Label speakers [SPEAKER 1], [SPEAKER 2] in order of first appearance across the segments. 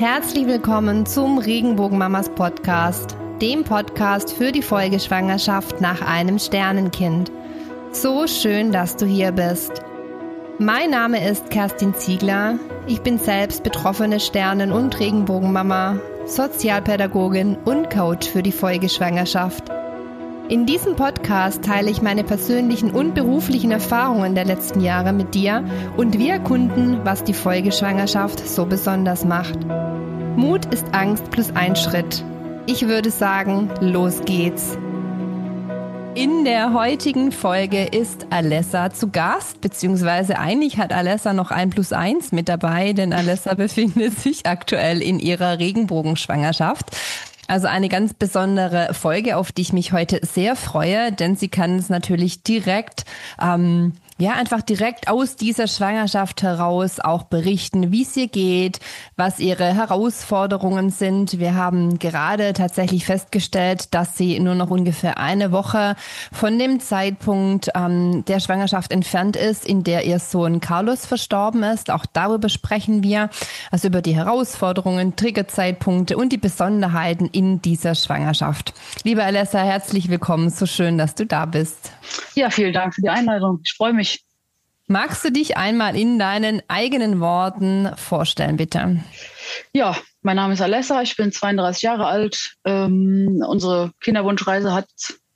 [SPEAKER 1] Herzlich willkommen zum Regenbogenmamas Podcast, dem Podcast für die Folgeschwangerschaft nach einem Sternenkind. So schön, dass du hier bist. Mein Name ist Kerstin Ziegler. Ich bin selbst betroffene Sternen- und Regenbogenmama, Sozialpädagogin und Coach für die Folgeschwangerschaft. In diesem Podcast teile ich meine persönlichen und beruflichen Erfahrungen der letzten Jahre mit dir und wir erkunden, was die Folgeschwangerschaft so besonders macht. Mut ist Angst plus ein Schritt. Ich würde sagen, los geht's. In der heutigen Folge ist Alessa zu Gast, beziehungsweise eigentlich hat Alessa noch 1+1 mit dabei, denn Alessa befindet sich aktuell in ihrer Regenbogenschwangerschaft. Also eine ganz besondere Folge, auf die ich mich heute sehr freue, denn sie kann es natürlich direkt, einfach direkt aus dieser Schwangerschaft heraus auch berichten, wie es ihr geht, was ihre Herausforderungen sind. Wir haben gerade tatsächlich festgestellt, dass sie nur noch ungefähr eine Woche von dem Zeitpunkt der Schwangerschaft entfernt ist, in der ihr Sohn Carlos verstorben ist. Auch darüber sprechen wir, also über die Herausforderungen, Triggerzeitpunkte und die Besonderheiten in dieser Schwangerschaft. Liebe Alessa, herzlich willkommen. So schön, dass du da bist.
[SPEAKER 2] Ja, vielen Dank für die Einladung. Ich freue mich.
[SPEAKER 1] Magst du dich einmal in deinen eigenen Worten vorstellen, bitte?
[SPEAKER 2] Ja, mein Name ist Alessa, ich bin 32 Jahre alt. Unsere Kinderwunschreise hat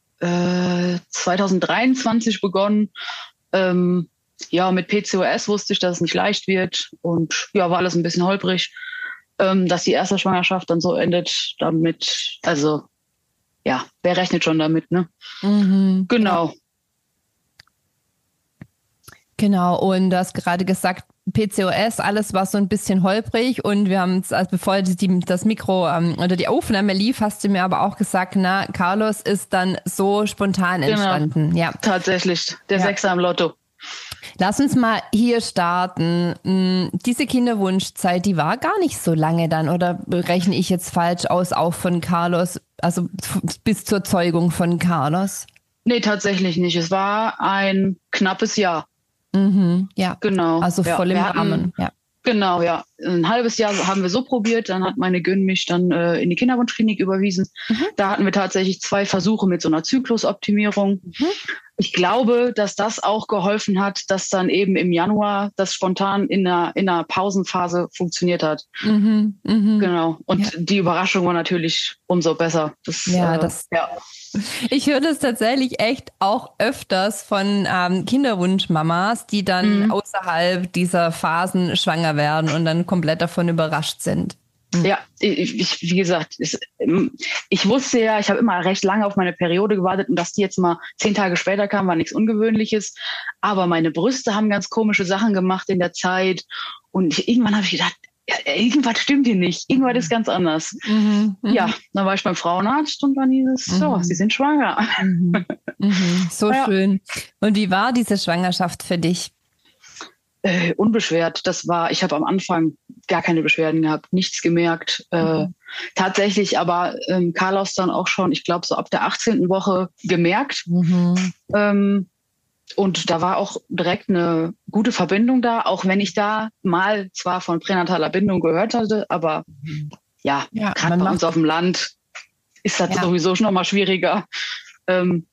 [SPEAKER 2] 2023 begonnen. Mit PCOS wusste ich, dass es nicht leicht wird und war alles ein bisschen holprig. Dass die erste Schwangerschaft dann so endet, damit, wer rechnet schon damit, ne?
[SPEAKER 1] Mhm,
[SPEAKER 2] genau.
[SPEAKER 1] Genau, und du hast gerade gesagt, PCOS, alles war so ein bisschen holprig und wir haben, bevor das Mikro oder die Aufnahme lief, hast du mir aber auch gesagt, Carlos ist dann so spontan entstanden.
[SPEAKER 2] Genau.
[SPEAKER 1] Ja,
[SPEAKER 2] tatsächlich, der Sechser im Lotto.
[SPEAKER 1] Lass uns mal hier starten. Diese Kinderwunschzeit, die war gar nicht so lange dann, oder rechne ich jetzt falsch aus, auch von Carlos, also bis zur Zeugung von Carlos?
[SPEAKER 2] Nee, tatsächlich nicht. Es war ein knappes Jahr.
[SPEAKER 1] Mhm, ja,
[SPEAKER 2] genau.
[SPEAKER 1] Also voll im Rahmen. Ja.
[SPEAKER 2] Genau, ja. Ein halbes Jahr haben wir so probiert. Dann hat meine Gyn mich dann in die Kinderwunschklinik überwiesen. Mhm. Da hatten wir tatsächlich 2 Versuche mit so einer Zyklusoptimierung. Mhm. Ich glaube, dass das auch geholfen hat, dass dann eben im Januar das spontan in einer Pausenphase funktioniert hat.
[SPEAKER 1] Mhm,
[SPEAKER 2] genau. Und die Überraschung war natürlich umso besser.
[SPEAKER 1] Ich höre das tatsächlich echt auch öfters von Kinderwunschmamas, die dann außerhalb dieser Phasen schwanger werden und dann komplett davon überrascht sind.
[SPEAKER 2] Ja, wie gesagt, ich wusste ja, ich habe immer recht lange auf meine Periode gewartet und dass die jetzt mal 10 Tage später kam, war nichts Ungewöhnliches. Aber meine Brüste haben ganz komische Sachen gemacht in der Zeit und irgendwann habe ich gedacht, irgendwas stimmt hier nicht, irgendwas ist ganz anders. Ja, dann war ich beim Frauenarzt und dann hieß es, so, Sie sind schwanger.
[SPEAKER 1] So schön. Und wie war diese Schwangerschaft für dich?
[SPEAKER 2] Unbeschwert. Ich habe am Anfang gar keine Beschwerden gehabt, nichts gemerkt. Tatsächlich aber Carlos dann auch schon, ich glaube, so ab der 18. Woche gemerkt. Und da war auch direkt eine gute Verbindung da, auch wenn ich da mal zwar von pränataler Bindung gehört hatte, aber gerade bei uns auf dem Land ist das sowieso schon noch mal schwieriger. Und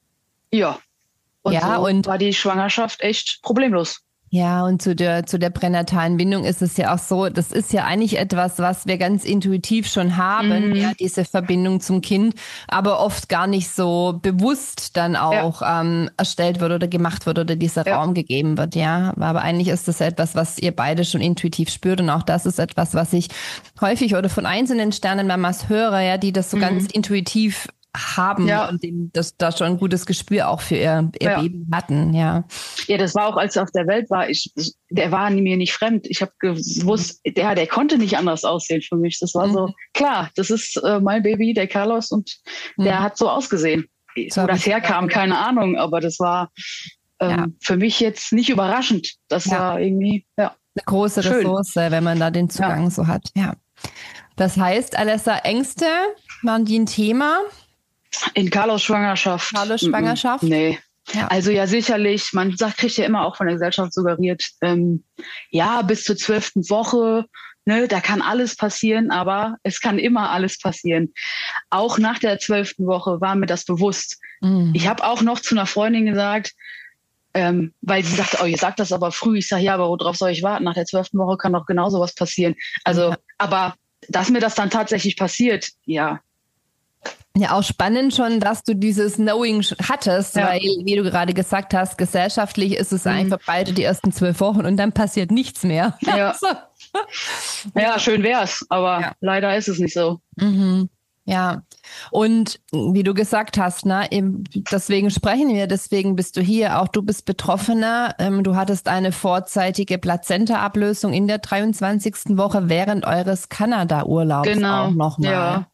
[SPEAKER 2] war die Schwangerschaft echt problemlos.
[SPEAKER 1] Ja, und zu der pränatalen Bindung ist es ja auch so, das ist ja eigentlich etwas, was wir ganz intuitiv schon haben, diese Verbindung zum Kind, aber oft gar nicht so bewusst dann auch erstellt wird oder gemacht wird oder dieser Raum gegeben wird, Aber eigentlich ist das etwas, was ihr beide schon intuitiv spürt und auch das ist etwas, was ich häufig oder von einzelnen Sternenmamas höre, die das so ganz intuitiv haben und da schon ein gutes Gespür auch für ihr Baby hatten, Ja,
[SPEAKER 2] das war auch, als er auf der Welt war, der war mir nicht fremd. Ich habe gewusst, der konnte nicht anders aussehen für mich. Das war so, klar, das ist mein Baby, der Carlos, und der hat so ausgesehen. Wo das herkam, keine Ahnung, aber das war für mich jetzt nicht überraschend. Das war irgendwie, eine
[SPEAKER 1] große
[SPEAKER 2] schön.
[SPEAKER 1] Ressource, wenn man da den Zugang so hat, Das heißt, Alessa, Ängste, waren die ein Thema?
[SPEAKER 2] In Carlos Schwangerschaft?
[SPEAKER 1] Nee. Ja.
[SPEAKER 2] Also ja, sicherlich, man sagt, kriegt ja immer auch von der Gesellschaft suggeriert, ja, bis zur 12. Woche, ne, da kann alles passieren, aber es kann immer alles passieren. Auch nach der 12. Woche war mir das bewusst. Ich habe auch noch zu einer Freundin gesagt, weil sie sagte, oh, ihr sagt das aber früh. Ich sage, ja, aber worauf soll ich warten? Nach der 12. Woche kann doch genauso was passieren. Also, aber dass mir das dann tatsächlich passiert, ja.
[SPEAKER 1] Ja, auch spannend schon, dass du dieses Knowing hattest, weil, wie du gerade gesagt hast, gesellschaftlich ist es einfach beide die ersten 12 Wochen und dann passiert nichts mehr.
[SPEAKER 2] Ja, ja, schön wär's, aber leider ist es nicht so.
[SPEAKER 1] Ja, und wie du gesagt hast, ne, deswegen sprechen wir, deswegen bist du hier, auch du bist Betroffener, du hattest eine vorzeitige Plazenta-Ablösung in der 23. Woche während eures Kanada-Urlaubs auch nochmal.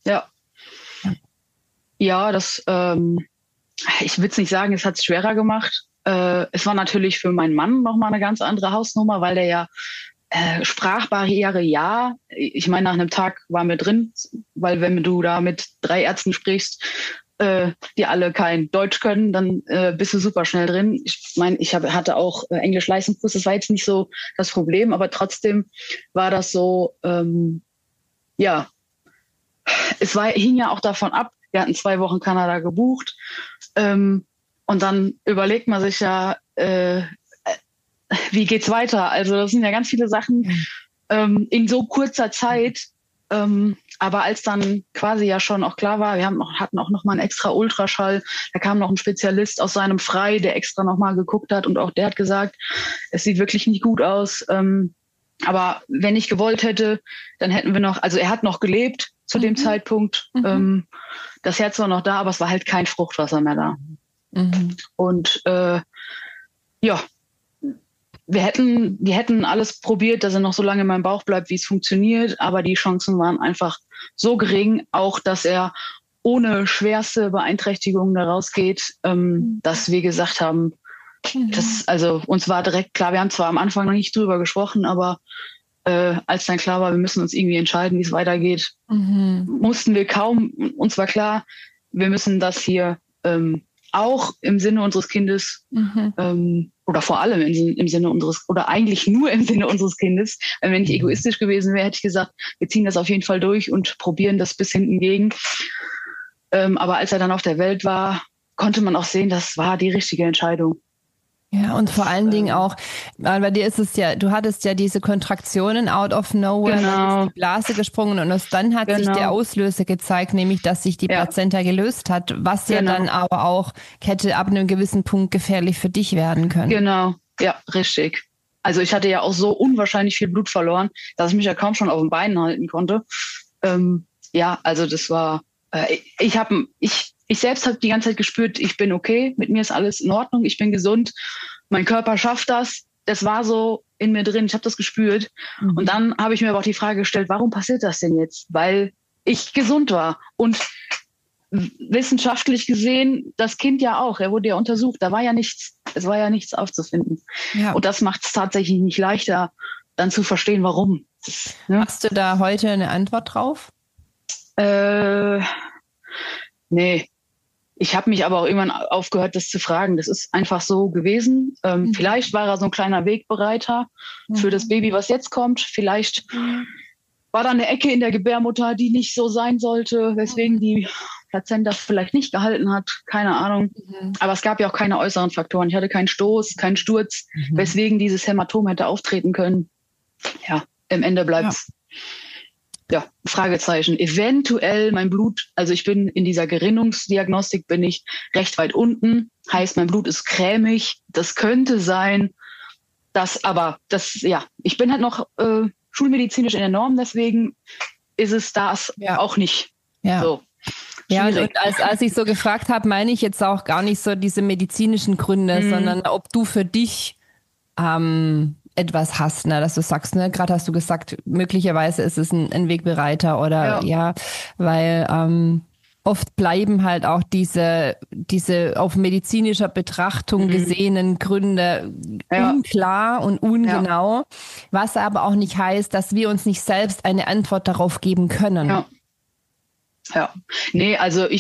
[SPEAKER 2] Ja, das, ich will es nicht sagen, es hat es schwerer gemacht. Es war natürlich für meinen Mann nochmal eine ganz andere Hausnummer, weil der ja Sprachbarriere, ja. Ich meine, nach einem Tag war mir drin, weil wenn du da mit 3 Ärzten sprichst, die alle kein Deutsch können, dann bist du super schnell drin. Ich meine, hatte auch Englisch-Leistungskurs, das war jetzt nicht so das Problem, aber trotzdem war das so, ja, hing ja auch davon ab. Wir hatten 2 Wochen Kanada gebucht. Und dann überlegt man sich ja, wie geht's weiter? Also das sind ja ganz viele Sachen in so kurzer Zeit. Aber als dann quasi ja schon auch klar war, hatten auch noch mal einen extra Ultraschall. Da kam noch ein Spezialist aus seinem Frei, der extra noch mal geguckt hat. Und auch der hat gesagt, es sieht wirklich nicht gut aus. Aber wenn ich gewollt hätte, dann hätten wir noch, also er hat noch gelebt zu dem Zeitpunkt. Das Herz war noch da, aber es war halt kein Fruchtwasser mehr da. Und ja, wir hätten alles probiert, dass er noch so lange in meinem Bauch bleibt, wie es funktioniert, aber die Chancen waren einfach so gering, auch dass er ohne schwerste Beeinträchtigungen da rausgeht, dass wir gesagt haben, also uns war direkt klar, wir haben zwar am Anfang noch nicht drüber gesprochen, aber als dann klar war, wir müssen uns irgendwie entscheiden, wie es weitergeht, mussten wir uns war klar, wir müssen das hier auch im Sinne unseres Kindes oder vor allem im Sinne unseres, oder eigentlich nur im Sinne unseres Kindes. Wenn ich egoistisch gewesen wäre, hätte ich gesagt, wir ziehen das auf jeden Fall durch und probieren das bis hinten gegen. Aber als er dann auf der Welt war, konnte man auch sehen, das war die richtige Entscheidung.
[SPEAKER 1] Ja, und vor allen Dingen auch, bei dir ist es ja, du hattest ja diese Kontraktionen out of nowhere, dann ist die Blase gesprungen und erst dann hat sich der Auslöser gezeigt, nämlich, dass sich die Plazenta gelöst hat, was ja dann aber auch hätte ab einem gewissen Punkt gefährlich für dich werden können. Genau,
[SPEAKER 2] ja, richtig. Also ich hatte ja auch so unwahrscheinlich viel Blut verloren, dass ich mich ja kaum schon auf den Beinen halten konnte. Ja, also das war, ich selbst habe die ganze Zeit gespürt, ich bin okay, mit mir ist alles in Ordnung, ich bin gesund, mein Körper schafft das. Das war so in mir drin, ich habe das gespürt. Und dann habe ich mir aber auch die Frage gestellt, warum passiert das denn jetzt? Weil ich gesund war. Und wissenschaftlich gesehen, das Kind ja auch, er wurde ja untersucht, es war ja nichts aufzufinden. Ja. Und das macht es tatsächlich nicht leichter, dann zu verstehen, warum.
[SPEAKER 1] Hast du da heute eine Antwort drauf?
[SPEAKER 2] Nee. Ich habe mich aber auch irgendwann aufgehört, das zu fragen. Das ist einfach so gewesen. Vielleicht war er so ein kleiner Wegbereiter für das Baby, was jetzt kommt. Vielleicht war da eine Ecke in der Gebärmutter, die nicht so sein sollte, weswegen die Plazenta vielleicht nicht gehalten hat. Keine Ahnung. Aber es gab ja auch keine äußeren Faktoren. Ich hatte keinen Stoß, keinen Sturz, weswegen dieses Hämatom hätte auftreten können. Ja, im Ende bleibt's. Ja, Fragezeichen. Eventuell mein Blut, also ich bin in dieser Gerinnungsdiagnostik, bin ich recht weit unten. Heißt, mein Blut ist cremig. Das könnte sein, ich bin halt noch schulmedizinisch in der Norm, deswegen ist es das auch nicht.
[SPEAKER 1] Ja.
[SPEAKER 2] So.
[SPEAKER 1] Ja, und als ich so gefragt habe, meine ich jetzt auch gar nicht so diese medizinischen Gründe, sondern ob du für dich etwas hast, ne, dass du sagst, ne, gerade hast du gesagt, möglicherweise ist es ein Wegbereiter oder weil oft bleiben halt auch diese auf medizinischer Betrachtung gesehenen Gründe unklar und ungenau, was aber auch nicht heißt, dass wir uns nicht selbst eine Antwort darauf geben können.
[SPEAKER 2] Ja. Nee, also ich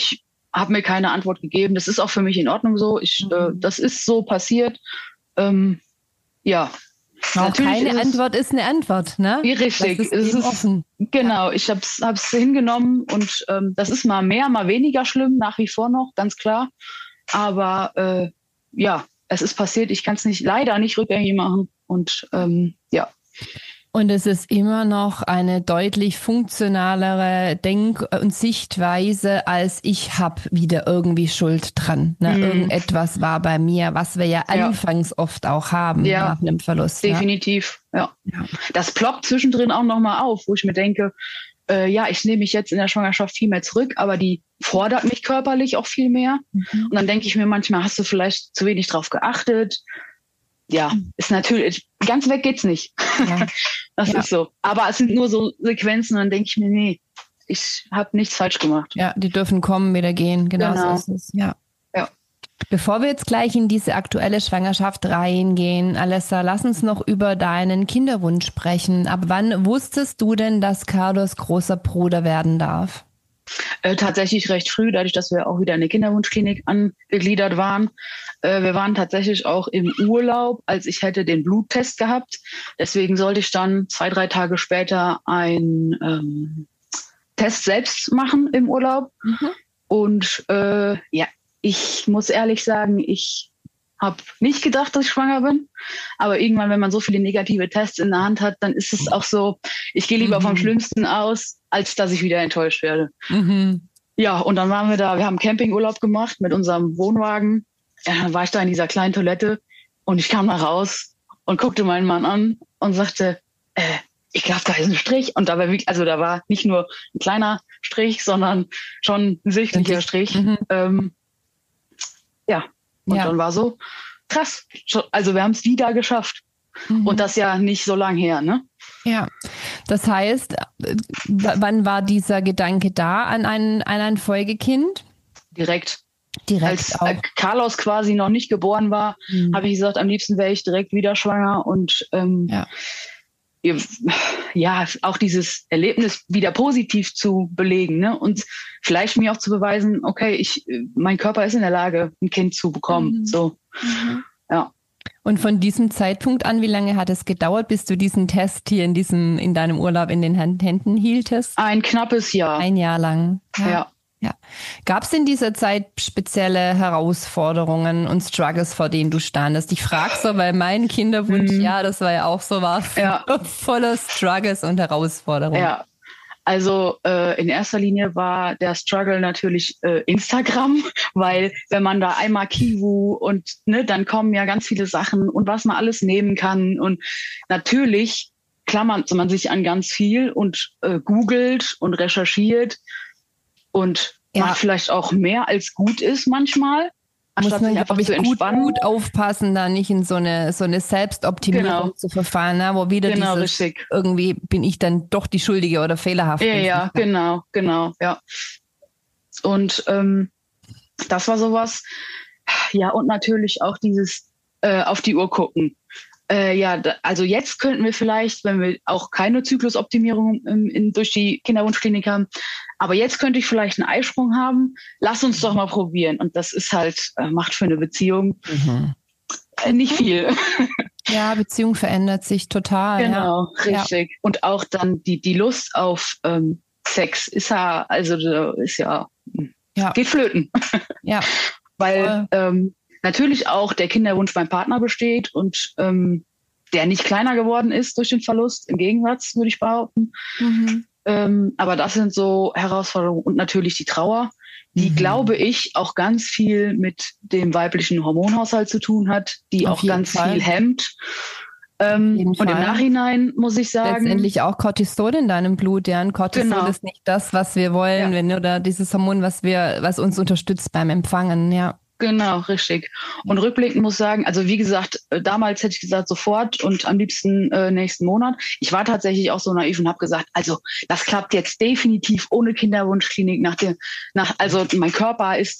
[SPEAKER 2] habe mir keine Antwort gegeben. Das ist auch für mich in Ordnung so. Das ist so passiert. Ja.
[SPEAKER 1] Auch keine Antwort ist eine Antwort, ne?
[SPEAKER 2] Richtig.
[SPEAKER 1] Es ist offen.
[SPEAKER 2] Genau, ich hab's hingenommen und das ist mal mehr, mal weniger schlimm, nach wie vor noch, ganz klar. Aber ja, es ist passiert, ich kann es leider nicht rückgängig machen. Und ja.
[SPEAKER 1] Und es ist immer noch eine deutlich funktionalere Denk- und Sichtweise, als ich habe wieder irgendwie Schuld dran. Ne? Irgendetwas war bei mir, was wir ja anfangs oft auch haben nach einem Verlust.
[SPEAKER 2] Definitiv, ja. Das ploppt zwischendrin auch nochmal auf, wo ich mir denke, ich nehme mich jetzt in der Schwangerschaft viel mehr zurück, aber die fordert mich körperlich auch viel mehr. Und dann denke ich mir manchmal, hast du vielleicht zu wenig drauf geachtet? Ja, ist natürlich, ganz weg geht's nicht. Ja. Das ist so. Aber es sind nur so Sequenzen, dann denke ich mir, nee, ich habe nichts falsch gemacht.
[SPEAKER 1] Ja, die dürfen kommen, wieder gehen. Genau. So ist es. Ja. Bevor wir jetzt gleich in diese aktuelle Schwangerschaft reingehen, Alessa, lass uns noch über deinen Kinderwunsch sprechen. Ab wann wusstest du denn, dass Carlos großer Bruder werden darf?
[SPEAKER 2] Tatsächlich recht früh, dadurch, dass wir auch wieder in der Kinderwunschklinik angegliedert waren. Wir waren tatsächlich auch im Urlaub, als ich hätte den Bluttest gehabt. Deswegen sollte ich dann 2-3 Tage später einen Test selbst machen im Urlaub. Und ich muss ehrlich sagen, ich habe nicht gedacht, dass ich schwanger bin. Aber irgendwann, wenn man so viele negative Tests in der Hand hat, dann ist es auch so, ich gehe lieber vom Schlimmsten aus, als dass ich wieder enttäuscht werde. Ja, und dann waren wir da, wir haben Campingurlaub gemacht mit unserem Wohnwagen. Dann war ich da in dieser kleinen Toilette und ich kam da raus und guckte meinen Mann an und sagte, ich glaube, da ist ein Strich. Und da war nicht nur ein kleiner Strich, sondern schon ein sichtlicher Strich. Und dann war so, krass, also wir haben es wieder geschafft. Und das ja nicht so lang her, ne?
[SPEAKER 1] Ja, das heißt, wann war dieser Gedanke da an ein Folgekind?
[SPEAKER 2] Direkt.
[SPEAKER 1] Als
[SPEAKER 2] auch. Carlos quasi noch nicht geboren war, habe ich gesagt, am liebsten wäre ich direkt wieder schwanger. Und auch dieses Erlebnis wieder positiv zu belegen, ne? Und vielleicht mir auch zu beweisen, okay, mein Körper ist in der Lage, ein Kind zu bekommen. So, ja.
[SPEAKER 1] Und von diesem Zeitpunkt an, wie lange hat es gedauert, bis du diesen Test hier in deinem Urlaub in den Händen hieltest?
[SPEAKER 2] Ein knappes Jahr.
[SPEAKER 1] 1 Jahr lang. Ja. Gab es in dieser Zeit spezielle Herausforderungen und Struggles, vor denen du standest? Ich frage so, weil mein Kinderwunsch, das war ja auch so was, voller Struggles und Herausforderungen.
[SPEAKER 2] Ja, also in erster Linie war der Struggle natürlich Instagram, weil wenn man da einmal Kivu und dann kommen ja ganz viele Sachen und was man alles nehmen kann und natürlich klammert man sich an ganz viel und googelt und recherchiert und macht vielleicht auch mehr als gut ist manchmal.
[SPEAKER 1] Muss man, glaube ich, gut aufpassen, da nicht in so eine Selbstoptimierung zu verfallen, ne? Wo wieder
[SPEAKER 2] richtig.
[SPEAKER 1] Irgendwie bin ich dann doch die Schuldige oder fehlerhaft.
[SPEAKER 2] Ja, genau, ja. Und das war sowas. Ja, und natürlich auch dieses auf die Uhr gucken. Also jetzt könnten wir vielleicht, wenn wir auch keine Zyklusoptimierung durch die Kinderwunschklinik haben, aber jetzt könnte ich vielleicht einen Eisprung haben. Lass uns doch mal probieren. Und das ist halt, macht für eine Beziehung nicht viel.
[SPEAKER 1] Ja, Beziehung verändert sich total.
[SPEAKER 2] Genau, richtig. Ja. Und auch dann die Lust auf Sex geht flöten.
[SPEAKER 1] Ja.
[SPEAKER 2] Weil natürlich auch der Kinderwunsch beim Partner besteht und der nicht kleiner geworden ist durch den Verlust, im Gegensatz, würde ich behaupten. Aber das sind so Herausforderungen und natürlich die Trauer, die, glaube ich, auch ganz viel mit dem weiblichen Hormonhaushalt zu tun hat, die auch ganz viel hemmt. Und im Nachhinein muss ich sagen...
[SPEAKER 1] Letztendlich auch Cortisol in deinem Blut. Ja, und Cortisol ist nicht das, was wir wollen, oder dieses Hormon, was uns unterstützt beim Empfangen, ja.
[SPEAKER 2] Genau, richtig. Und rückblickend muss ich sagen, also wie gesagt, damals hätte ich gesagt sofort und am liebsten nächsten Monat. Ich war tatsächlich auch so naiv und habe gesagt, also das klappt jetzt definitiv ohne Kinderwunschklinik. Also mein Körper ist da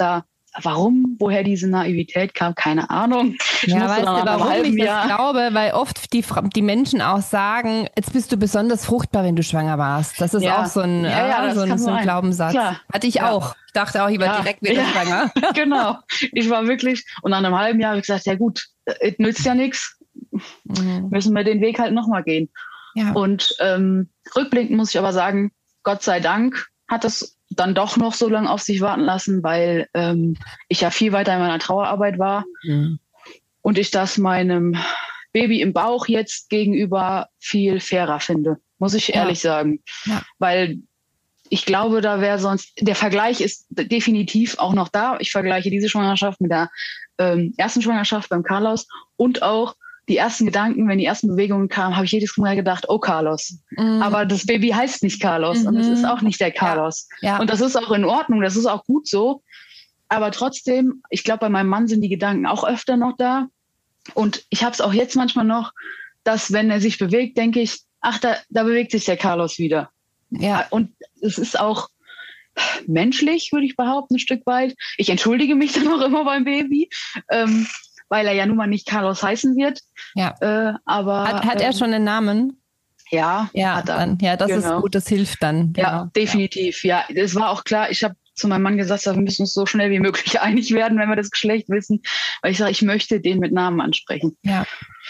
[SPEAKER 2] woher diese Naivität kam, keine Ahnung.
[SPEAKER 1] Ja, weißt du, warum ich das glaube? Weil oft die Menschen auch sagen, jetzt bist du besonders fruchtbar, wenn du schwanger warst. Das ist auch so ein Glaubenssatz. Klar. Hatte ich auch. Ich dachte auch, ich war direkt wieder schwanger.
[SPEAKER 2] Genau. Ich war wirklich, und nach einem halben Jahr habe ich gesagt, ja gut, es nützt ja nichts. Müssen wir den Weg halt nochmal gehen. Ja. Und rückblickend muss ich aber sagen, Gott sei Dank hat das dann doch noch so lange auf sich warten lassen, weil ich ja viel weiter in meiner Trauerarbeit war und ich das meinem Baby im Bauch jetzt gegenüber viel fairer finde, muss ich ehrlich sagen. Ja. Weil ich glaube, da wäre sonst, der Vergleich ist definitiv auch noch da. Ich vergleiche diese Schwangerschaft mit der ersten Schwangerschaft beim Carlos und auch die ersten Gedanken, wenn die ersten Bewegungen kamen, habe ich jedes Mal gedacht, oh Carlos. Aber das Baby heißt nicht Carlos und es ist auch nicht der Carlos. Ja. Und das ist auch in Ordnung, das ist auch gut so. Aber trotzdem, ich glaube, bei meinem Mann sind die Gedanken auch öfter noch da. Und ich habe es auch jetzt manchmal noch, dass wenn er sich bewegt, denke ich, ach, da bewegt sich der Carlos wieder. Ja. Und es ist auch menschlich, würde ich behaupten, ein Stück weit. Ich entschuldige mich dann auch immer beim Baby. Weil er ja nun mal nicht Carlos heißen wird. Ja. Aber
[SPEAKER 1] hat er schon einen Namen?
[SPEAKER 2] Ja, hat er.
[SPEAKER 1] Dann, ja, das ist gut, das hilft dann. Genau.
[SPEAKER 2] Ja, definitiv. Ja, es war auch klar, ich habe zu meinem Mann gesagt, wir müssen uns so schnell wie möglich einig werden, wenn wir das Geschlecht wissen. Weil ich sage, ich möchte den mit Namen ansprechen.
[SPEAKER 1] Ja.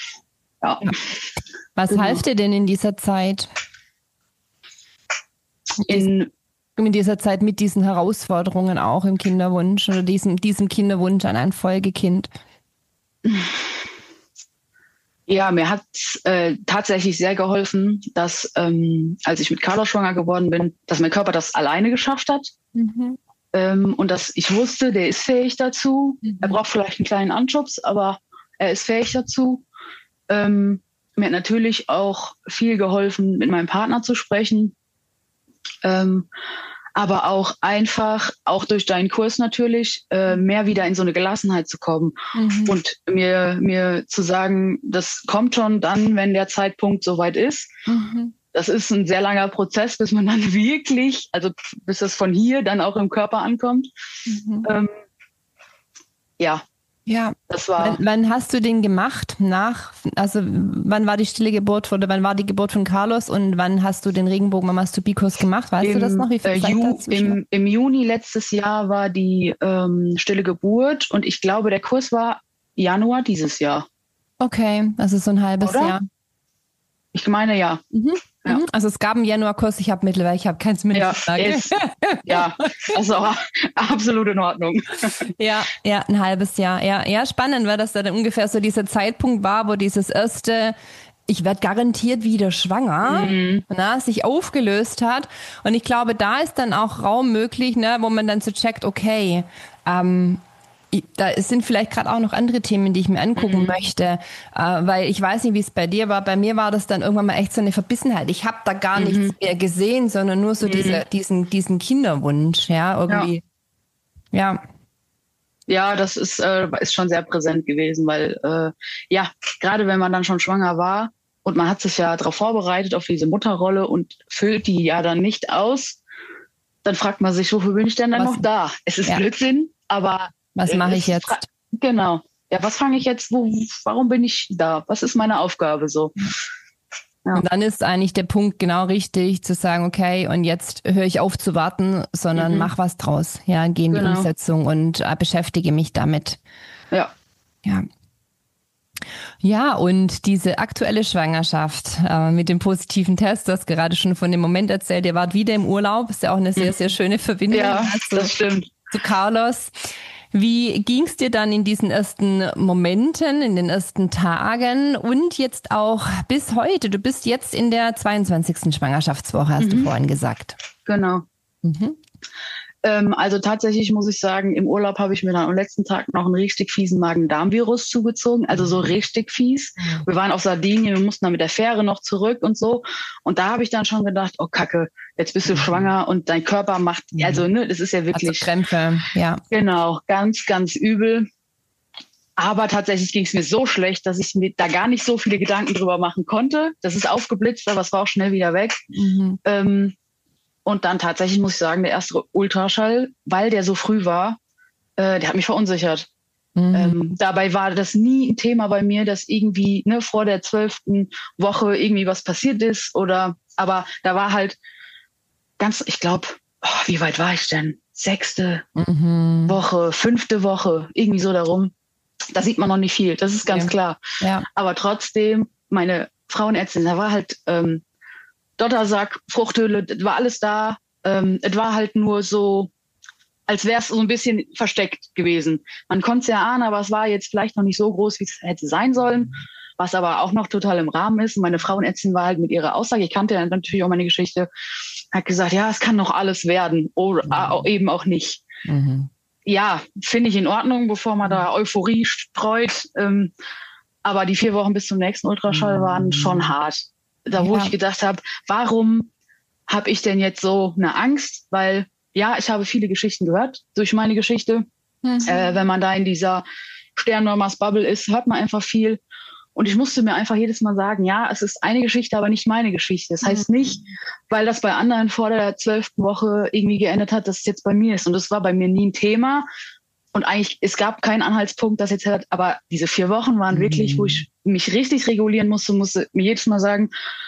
[SPEAKER 1] Was half dir denn in dieser Zeit? In dieser Zeit mit diesen Herausforderungen auch im Kinderwunsch oder diesem Kinderwunsch an ein Folgekind?
[SPEAKER 2] Ja, mir hat tatsächlich sehr geholfen, dass als ich mit Carlos schwanger geworden bin, dass mein Körper das alleine geschafft hat. Und dass ich wusste, der ist fähig dazu. Er braucht vielleicht einen kleinen Anschubs, aber er ist fähig dazu. Mir hat natürlich auch viel geholfen, mit meinem Partner zu sprechen. Aber auch einfach, auch durch deinen Kurs natürlich, mehr wieder in so eine Gelassenheit zu kommen und mir zu sagen, das kommt schon dann, wenn der Zeitpunkt soweit ist. Das ist ein sehr langer Prozess, bis man dann wirklich, also bis das von hier dann auch im Körper ankommt.
[SPEAKER 1] Ja, das war. Wann hast du den gemacht? Wann war die stille Geburt oder wann war die Geburt von Carlos und wann hast du den Regenbogen-Mamas-to-be-Kurs gemacht? Weißt du das noch? Wie viel Zeit
[SPEAKER 2] im Juni letztes Jahr war die stille Geburt und ich glaube, der Kurs war Januar dieses Jahr.
[SPEAKER 1] Okay, also so ein halbes Jahr.
[SPEAKER 2] Ich meine, ja.
[SPEAKER 1] Ja. Also es gab einen Januarkurs, ich habe keins mit.
[SPEAKER 2] Ja, also absolut in Ordnung.
[SPEAKER 1] Ja, ein halbes Jahr. Ja, spannend, weil das dann ungefähr so dieser Zeitpunkt war, wo dieses erste, ich werde garantiert wieder schwanger, sich aufgelöst hat. Und ich glaube, da ist dann auch Raum möglich, wo man dann so checkt, okay, da sind vielleicht gerade auch noch andere Themen, die ich mir angucken möchte, weil ich weiß nicht, wie es bei dir war. Bei mir war das dann irgendwann mal echt so eine Verbissenheit. Ich habe da gar nichts mehr gesehen, sondern nur so diesen Kinderwunsch, irgendwie. Ja.
[SPEAKER 2] Ja, das ist schon sehr präsent gewesen, weil gerade wenn man dann schon schwanger war und man hat sich ja darauf vorbereitet auf diese Mutterrolle und füllt die ja dann nicht aus, dann fragt man sich, wofür bin ich denn dann noch da? Es ist Blödsinn, aber
[SPEAKER 1] was mache ich jetzt?
[SPEAKER 2] Genau. Ja, was fange ich jetzt? Warum bin ich da? Was ist meine Aufgabe so?
[SPEAKER 1] Ja. Und dann ist eigentlich der Punkt genau richtig, zu sagen, okay, und jetzt höre ich auf zu warten, sondern mach was draus. Ja, geh in die Umsetzung und beschäftige mich damit.
[SPEAKER 2] Ja.
[SPEAKER 1] Ja, und diese aktuelle Schwangerschaft mit dem positiven Test, du hast gerade schon von dem Moment erzählt, ihr wart wieder im Urlaub, ist ja auch eine sehr, sehr schöne Verbindung.
[SPEAKER 2] Ja, das stimmt.
[SPEAKER 1] Zu Carlos. Wie ging es dir dann in diesen ersten Momenten, in den ersten Tagen und jetzt auch bis heute? Du bist jetzt in der 22. Schwangerschaftswoche, hast du vorhin gesagt.
[SPEAKER 2] Genau. Also tatsächlich muss ich sagen, im Urlaub habe ich mir dann am letzten Tag noch einen richtig fiesen Magen-Darm-Virus zugezogen. Also so richtig fies. Wir waren auf Sardinien, wir mussten dann mit der Fähre noch zurück und so. Und da habe ich dann schon gedacht, oh Kacke, jetzt bist du schwanger und dein Körper macht, also das ist ja wirklich.
[SPEAKER 1] Also Krämpfe, ja.
[SPEAKER 2] Genau, ganz, ganz übel. Aber tatsächlich ging es mir so schlecht, dass ich mir da gar nicht so viele Gedanken drüber machen konnte. Das ist aufgeblitzt, aber es war auch schnell wieder weg. Und dann tatsächlich muss ich sagen, der erste Ultraschall, weil der so früh war, der hat mich verunsichert. Dabei war das nie ein Thema bei mir, dass irgendwie vor der 12. Woche irgendwie was passiert ist aber da war halt ich glaube, wie weit war ich denn? 6. Woche, 5. Woche, irgendwie so darum. Da sieht man noch nicht viel, das ist ganz klar. Ja. Aber trotzdem, meine Frauenärztin, da war halt Dottersack, Fruchthöhle, das war alles da. Es war halt nur so, als wäre es so ein bisschen versteckt gewesen. Man konnte es ja ahnen, aber es war jetzt vielleicht noch nicht so groß, wie es hätte sein sollen, was aber auch noch total im Rahmen ist. Und meine Frauenärztin war halt mit ihrer Aussage, ich kannte ja natürlich auch meine Geschichte, hat gesagt, ja, es kann noch alles werden oder eben auch nicht. Ja, finde ich in Ordnung, bevor man da Euphorie streut. Aber die 4 Wochen bis zum nächsten Ultraschall waren schon hart. Wo ich gedacht habe, warum habe ich denn jetzt so eine Angst? Weil ja, ich habe viele Geschichten gehört durch meine Geschichte. Wenn man da in dieser Sternmamas-Bubble ist, hört man einfach viel. Und ich musste mir einfach jedes Mal sagen, ja, es ist eine Geschichte, aber nicht meine Geschichte. Das heißt nicht, weil das bei anderen vor der 12. Woche irgendwie geendet hat, dass es jetzt bei mir ist. Und das war bei mir nie ein Thema. Und eigentlich, es gab keinen Anhaltspunkt, das jetzt hat. Aber diese 4 Wochen waren wirklich, wo ich mich richtig regulieren musste mir jedes Mal sagen,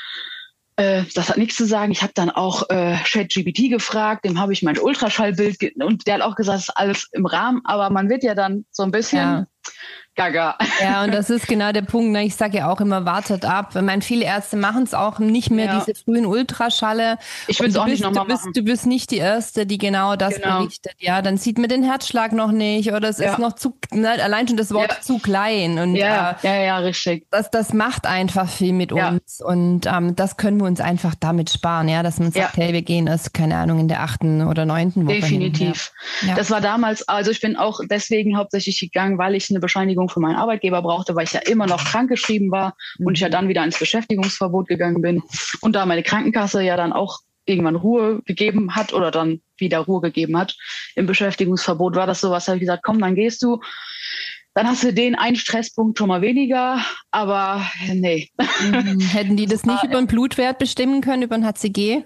[SPEAKER 2] das hat nichts zu sagen. Ich habe dann auch ChatGPT gefragt, dem habe ich mein Ultraschallbild und der hat auch gesagt, es ist alles im Rahmen. Aber man wird ja dann so ein bisschen gaga.
[SPEAKER 1] Ja, und das ist genau der Punkt. Ne? Ich sage ja auch immer, wartet ab. Ich meine, viele Ärzte machen es auch nicht mehr, diese frühen Ultraschalle.
[SPEAKER 2] Ich will es auch nicht nochmal machen.
[SPEAKER 1] Du bist nicht die Erste, die genau das berichtet. Ja, dann sieht man den Herzschlag noch nicht oder es ist noch zu, allein schon das Wort zu klein. Und,
[SPEAKER 2] richtig.
[SPEAKER 1] Das macht einfach viel mit uns und das können wir uns einfach damit sparen, dass man sagt, hey, wir gehen erst, keine Ahnung, in der 8. oder 9. Woche.
[SPEAKER 2] Definitiv. Ja. Das war damals, also ich bin auch deswegen hauptsächlich gegangen, weil ich eine Bescheinigung für meinen Arbeitgeber brauchte, weil ich ja immer noch krankgeschrieben war und ich ja dann wieder ins Beschäftigungsverbot gegangen bin und da meine Krankenkasse ja dann auch irgendwann Ruhe gegeben hat oder dann wieder Ruhe gegeben hat. Im Beschäftigungsverbot war das sowas, habe ich gesagt, komm, dann gehst du. Dann hast du den einen Stresspunkt schon mal weniger, aber nee.
[SPEAKER 1] Hätten die das nicht über den Blutwert bestimmen können, über ein HCG?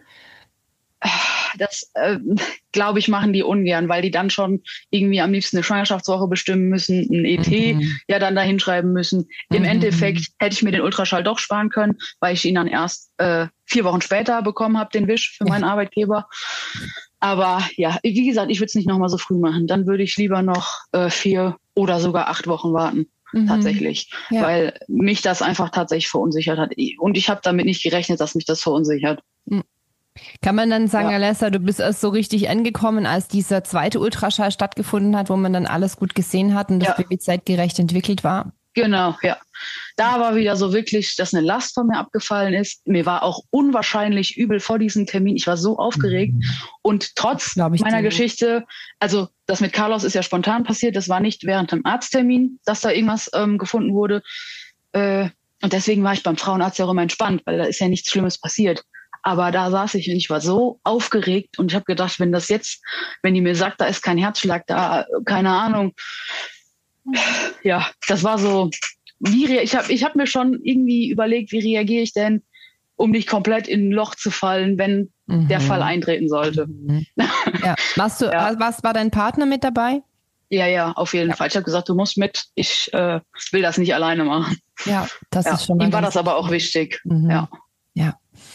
[SPEAKER 2] Das, glaube ich, machen die ungern, weil die dann schon irgendwie am liebsten eine Schwangerschaftswoche bestimmen müssen, ein ET ja dann da hinschreiben müssen. Im Endeffekt hätte ich mir den Ultraschall doch sparen können, weil ich ihn dann erst 4 Wochen später bekommen habe, den Wisch für meinen Arbeitgeber. Aber ja, wie gesagt, ich würde es nicht nochmal so früh machen. Dann würde ich lieber noch 4 oder sogar 8 Wochen warten. Tatsächlich, weil mich das einfach tatsächlich verunsichert hat. Und ich habe damit nicht gerechnet, dass mich das verunsichert.
[SPEAKER 1] Kann man dann sagen, Alessa, du bist erst so richtig angekommen, als dieser 2. Ultraschall stattgefunden hat, wo man dann alles gut gesehen hat und das Baby zeitgerecht entwickelt war?
[SPEAKER 2] Genau, ja. Da war wieder so wirklich, dass eine Last von mir abgefallen ist. Mir war auch unwahrscheinlich übel vor diesem Termin. Ich war so aufgeregt. Und trotz meiner Geschichte, also das mit Carlos ist ja spontan passiert, das war nicht während dem Arzttermin, dass da irgendwas gefunden wurde. Und deswegen war ich beim Frauenarzt ja auch immer entspannt, weil da ist ja nichts Schlimmes passiert. Aber da saß ich und ich war so aufgeregt und ich habe gedacht, wenn die mir sagt, da ist kein Herzschlag da, keine Ahnung. Ja, das war so, ich hab mir schon irgendwie überlegt, wie reagiere ich denn, um nicht komplett in ein Loch zu fallen, wenn der Fall eintreten sollte.
[SPEAKER 1] Ja. Was war dein Partner mit dabei?
[SPEAKER 2] Ja, auf jeden Fall. Ich habe gesagt, du musst mit, ich will das nicht alleine machen.
[SPEAKER 1] Ja, das ist schon mal.
[SPEAKER 2] Ihm war das aber auch wichtig.
[SPEAKER 1] Ja.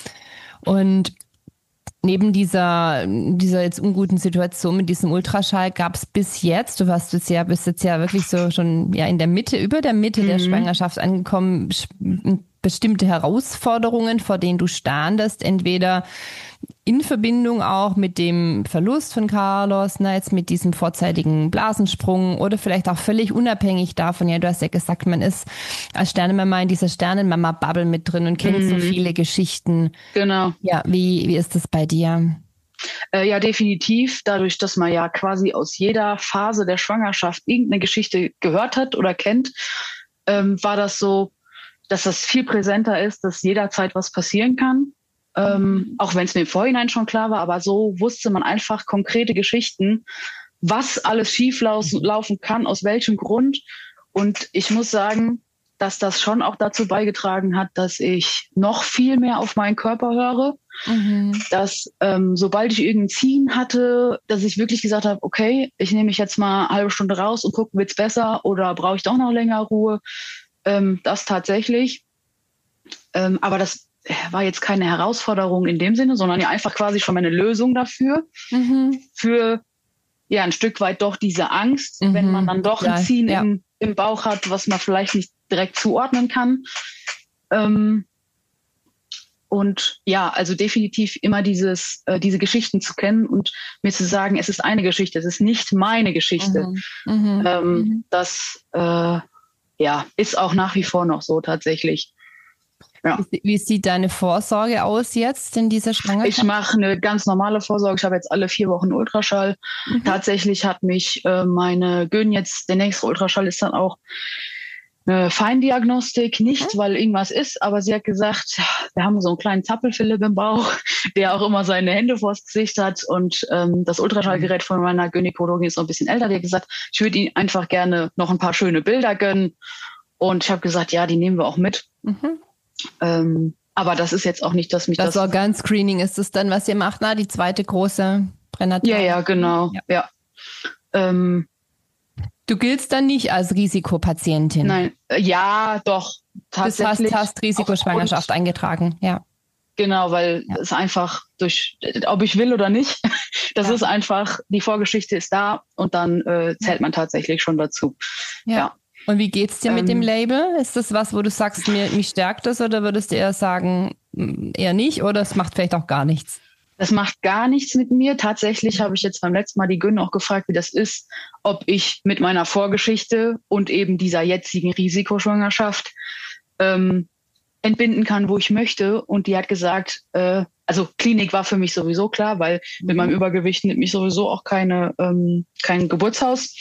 [SPEAKER 1] Und neben dieser jetzt unguten Situation mit diesem Ultraschall gab es bis jetzt, bist jetzt ja wirklich so schon über der Mitte der Schwangerschaft angekommen, bestimmte Herausforderungen, vor denen du standest, entweder in Verbindung auch mit dem Verlust von Carlos, jetzt mit diesem vorzeitigen Blasensprung oder vielleicht auch völlig unabhängig davon. Ja, du hast ja gesagt, man ist als Sternenmama in dieser Sternenmama-Bubble mit drin und kennt so viele Geschichten.
[SPEAKER 2] Genau.
[SPEAKER 1] Ja, wie ist das bei dir?
[SPEAKER 2] Ja, definitiv. Dadurch, dass man ja quasi aus jeder Phase der Schwangerschaft irgendeine Geschichte gehört hat oder kennt, war das so, dass das viel präsenter ist, dass jederzeit was passieren kann. Auch wenn es mir im Vorhinein schon klar war, aber so wusste man einfach konkrete Geschichten, was alles schief laufen kann, aus welchem Grund. Und ich muss sagen, dass das schon auch dazu beigetragen hat, dass ich noch viel mehr auf meinen Körper höre. Dass sobald ich irgendein Ziehen hatte, dass ich wirklich gesagt habe, okay, ich nehme mich jetzt mal eine halbe Stunde raus und gucke, wird's besser oder brauche ich doch noch länger Ruhe? Das tatsächlich. Aber das war jetzt keine Herausforderung in dem Sinne, sondern ja einfach quasi schon eine Lösung dafür. Für ja ein Stück weit doch diese Angst, wenn man dann doch ein Ziehen im Bauch hat, was man vielleicht nicht direkt zuordnen kann. Und ja, also definitiv immer diese Geschichten zu kennen und mir zu sagen, es ist eine Geschichte, es ist nicht meine Geschichte. Das ist auch nach wie vor noch so tatsächlich. Ja.
[SPEAKER 1] Wie sieht deine Vorsorge aus jetzt in dieser Schwangerschaft?
[SPEAKER 2] Ich mache eine ganz normale Vorsorge. Ich habe jetzt alle 4 Wochen Ultraschall. Tatsächlich hat mich meine Gyn jetzt, der nächste Ultraschall ist dann auch eine Feindiagnostik, nicht weil irgendwas ist, aber sie hat gesagt, wir haben so einen kleinen Zappelphilipp im Bauch, der auch immer seine Hände vors Gesicht hat und das Ultraschallgerät von meiner Gynäkologin ist noch ein bisschen älter, die hat gesagt, ich würde ihm einfach gerne noch ein paar schöne Bilder gönnen und ich habe gesagt, ja, die nehmen wir auch mit. Aber das ist jetzt auch nicht, dass mich
[SPEAKER 1] das Organscreening ist es dann, was ihr macht, die zweite große Pränatal.
[SPEAKER 2] Ja, genau, ja.
[SPEAKER 1] Du giltst dann nicht als Risikopatientin?
[SPEAKER 2] Nein, ja, doch, tatsächlich.
[SPEAKER 1] Du hast Risikoschwangerschaft eingetragen, ja.
[SPEAKER 2] Genau, weil es einfach ob ich will oder nicht, das ist einfach, die Vorgeschichte ist da und dann zählt man tatsächlich schon dazu. Ja.
[SPEAKER 1] Und wie geht's dir mit dem Label? Ist das was, wo du sagst, mich stärkt das oder würdest du eher sagen, eher nicht oder es macht vielleicht auch gar nichts?
[SPEAKER 2] Das macht gar nichts mit mir. Tatsächlich habe ich jetzt beim letzten Mal die Gyn auch gefragt, wie das ist, ob ich mit meiner Vorgeschichte und eben dieser jetzigen Risikoschwangerschaft entbinden kann, wo ich möchte. Und die hat gesagt, also Klinik war für mich sowieso klar, weil mit meinem Übergewicht nimmt mich sowieso auch kein Geburtshaus.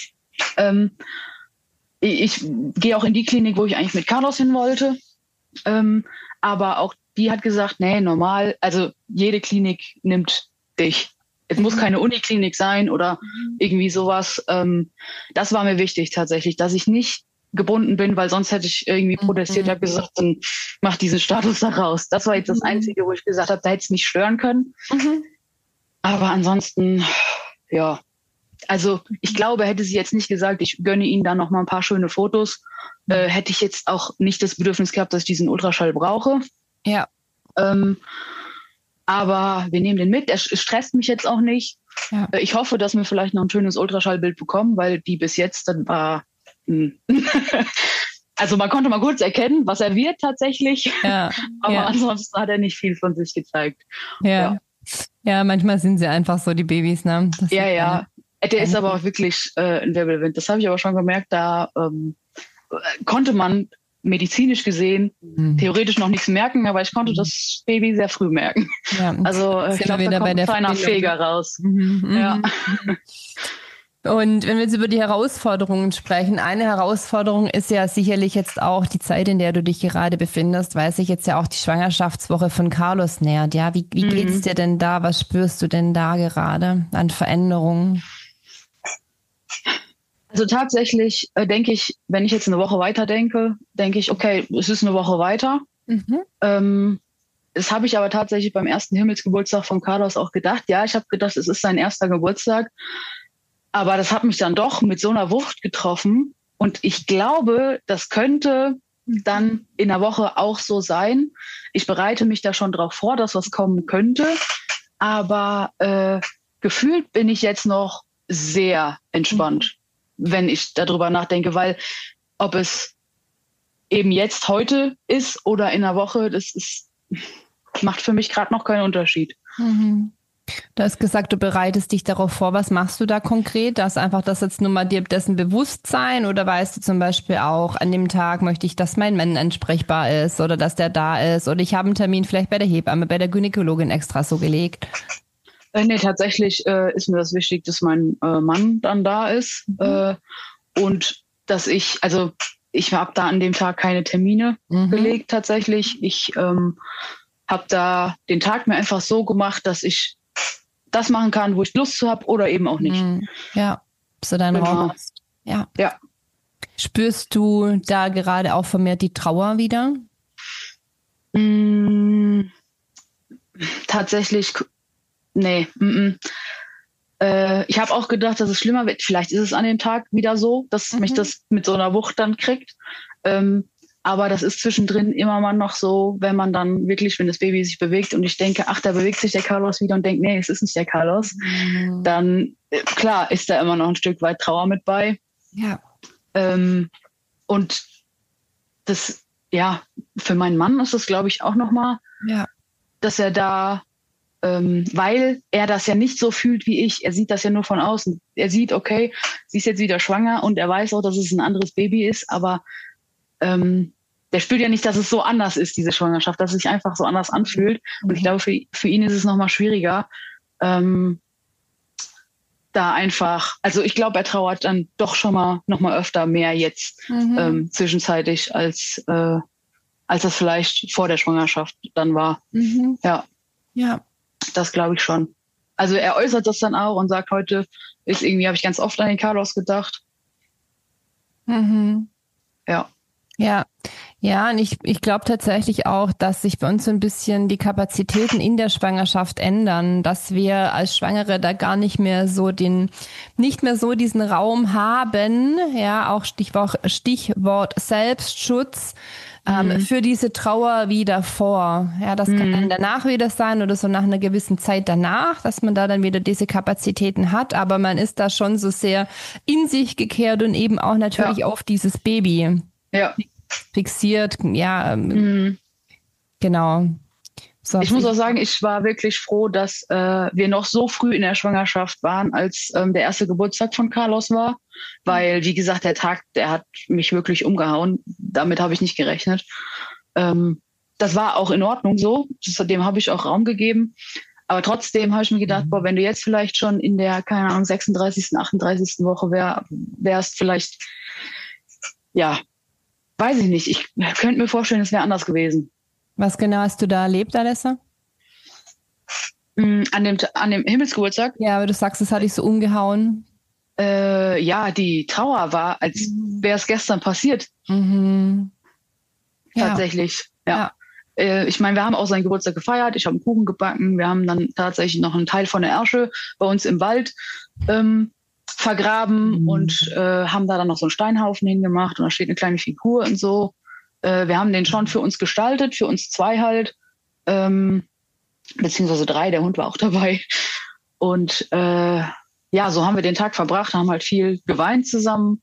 [SPEAKER 2] Ich gehe auch in die Klinik, wo ich eigentlich mit Carlos hin wollte. Aber auch die hat gesagt, nee, normal, also jede Klinik nimmt dich. Es muss keine Uniklinik sein oder irgendwie sowas. Das war mir wichtig tatsächlich, dass ich nicht gebunden bin, weil sonst hätte ich irgendwie protestiert, habe gesagt, dann mach diesen Status da raus. Das war jetzt das Einzige, wo ich gesagt habe, da hätte es mich stören können. Aber ansonsten, ja. Also ich glaube, hätte sie jetzt nicht gesagt, ich gönne Ihnen da noch mal ein paar schöne Fotos, hätte ich jetzt auch nicht das Bedürfnis gehabt, dass ich diesen Ultraschall brauche.
[SPEAKER 1] Ja.
[SPEAKER 2] Aber wir nehmen den mit. Es stresst mich jetzt auch nicht. Ja. Ich hoffe, dass wir vielleicht noch ein schönes Ultraschallbild bekommen, weil die bis jetzt dann war... Also man konnte mal kurz erkennen, was er wird tatsächlich. Ja. Aber ansonsten hat er nicht viel von sich gezeigt.
[SPEAKER 1] Ja, manchmal sind sie einfach so, die Babys, ne?
[SPEAKER 2] Ja. Der ist aber auch wirklich ein Wirbelwind. Das habe ich aber schon gemerkt, da konnte man medizinisch gesehen theoretisch noch nichts merken, aber ich konnte das Baby sehr früh merken. Ja, also ich glaube, da kommt ein kleiner Feger raus. Ja.
[SPEAKER 1] Und wenn wir jetzt über die Herausforderungen sprechen, eine Herausforderung ist ja sicherlich jetzt auch die Zeit, in der du dich gerade befindest, weil sich jetzt ja auch die Schwangerschaftswoche von Carlos nähert. Ja, wie geht's dir denn da? Was spürst du denn da gerade an Veränderungen?
[SPEAKER 2] Also tatsächlich denke ich, wenn ich jetzt eine Woche weiter denke ich, okay, es ist eine Woche weiter. Das habe ich aber tatsächlich beim ersten Himmelsgeburtstag von Carlos auch gedacht. Ja, ich habe gedacht, es ist sein erster Geburtstag. Aber das hat mich dann doch mit so einer Wucht getroffen. Und ich glaube, das könnte dann in der Woche auch so sein. Ich bereite mich da schon drauf vor, dass was kommen könnte. Aber gefühlt bin ich jetzt noch sehr entspannt, wenn ich darüber nachdenke. Weil ob es eben jetzt heute ist oder in der Woche, macht für mich gerade noch keinen Unterschied.
[SPEAKER 1] Du hast gesagt, du bereitest dich darauf vor. Was machst du da konkret? Das einfach das jetzt nur mal dir dessen bewusst sein oder weißt du zum Beispiel auch, an dem Tag möchte ich, dass mein Mann ansprechbar ist oder dass der da ist oder ich habe einen Termin vielleicht bei der Hebamme, bei der Gynäkologin extra so gelegt?
[SPEAKER 2] Nee, tatsächlich ist mir das wichtig, dass mein Mann dann da ist und dass ich habe da an dem Tag keine Termine gelegt tatsächlich. Ich habe da den Tag mir einfach so gemacht, dass ich das machen kann, wo ich Lust zu habe oder eben auch nicht.
[SPEAKER 1] Ja, so deinen Raum hast. Ja. Spürst du da gerade auch vermehrt die Trauer wieder?
[SPEAKER 2] Tatsächlich, nee. Ich habe auch gedacht, dass es schlimmer wird. Vielleicht ist es an dem Tag wieder so, dass mich das mit so einer Wucht dann kriegt. Aber das ist zwischendrin immer mal noch so, wenn man dann wirklich, wenn das Baby sich bewegt und ich denke, ach, da bewegt sich der Carlos wieder und denke, nee, es ist nicht der Carlos, dann, klar, ist da immer noch ein Stück weit Trauer mit bei.
[SPEAKER 1] Ja.
[SPEAKER 2] Und das, ja, für meinen Mann ist das, glaube ich, auch nochmal, dass er da, weil er das ja nicht so fühlt wie ich, er sieht das ja nur von außen. Er sieht, okay, sie ist jetzt wieder schwanger und er weiß auch, dass es ein anderes Baby ist, aber der spürt ja nicht, dass es so anders ist, diese Schwangerschaft, dass es sich einfach so anders anfühlt. Und ich glaube, für ihn ist es nochmal schwieriger, da einfach, also ich glaube, er trauert dann doch schon mal nochmal öfter mehr jetzt zwischenzeitlich, als das vielleicht vor der Schwangerschaft dann war. Ja, das glaube ich schon. Also er äußert das dann auch und sagt, heute ist irgendwie, habe ich ganz oft an den Carlos gedacht.
[SPEAKER 1] Ja, und ich glaube tatsächlich auch, dass sich bei uns so ein bisschen die Kapazitäten in der Schwangerschaft ändern, dass wir als Schwangere da gar nicht mehr so diesen Raum haben, ja, auch Stichwort Selbstschutz, für diese Trauer wie davor. Ja, das kann dann danach wieder sein oder so nach einer gewissen Zeit danach, dass man da dann wieder diese Kapazitäten hat, aber man ist da schon so sehr in sich gekehrt und eben auch natürlich auf dieses Baby.
[SPEAKER 2] Ja.
[SPEAKER 1] Fixiert, genau. So,
[SPEAKER 2] ich muss auch sagen, ich war wirklich froh, dass wir noch so früh in der Schwangerschaft waren, als der erste Geburtstag von Carlos war, weil, wie gesagt, der Tag, der hat mich wirklich umgehauen. Damit habe ich nicht gerechnet. Das war auch in Ordnung so, dem habe ich auch Raum gegeben. Aber trotzdem habe ich mir gedacht, boah, wenn du jetzt vielleicht schon in der, keine Ahnung, 36., 38. Woche wärst, vielleicht, ja, weiß ich nicht. Ich könnte mir vorstellen, es wäre anders gewesen.
[SPEAKER 1] Was genau hast du da erlebt, Alessa?
[SPEAKER 2] An dem Himmelsgeburtstag?
[SPEAKER 1] Ja, aber du sagst, es hat dich so umgehauen.
[SPEAKER 2] Ja, die Trauer war, als wäre es gestern passiert. Tatsächlich, ja. Ich meine, wir haben auch seinen Geburtstag gefeiert. Ich habe einen Kuchen gebacken. Wir haben dann tatsächlich noch einen Teil von der Ersche bei uns im Wald vergraben und haben da dann noch so einen Steinhaufen hingemacht und da steht eine kleine Figur und so. Wir haben den schon für uns gestaltet, für uns zwei halt, beziehungsweise 3, der Hund war auch dabei. Und so haben wir den Tag verbracht, haben halt viel geweint zusammen.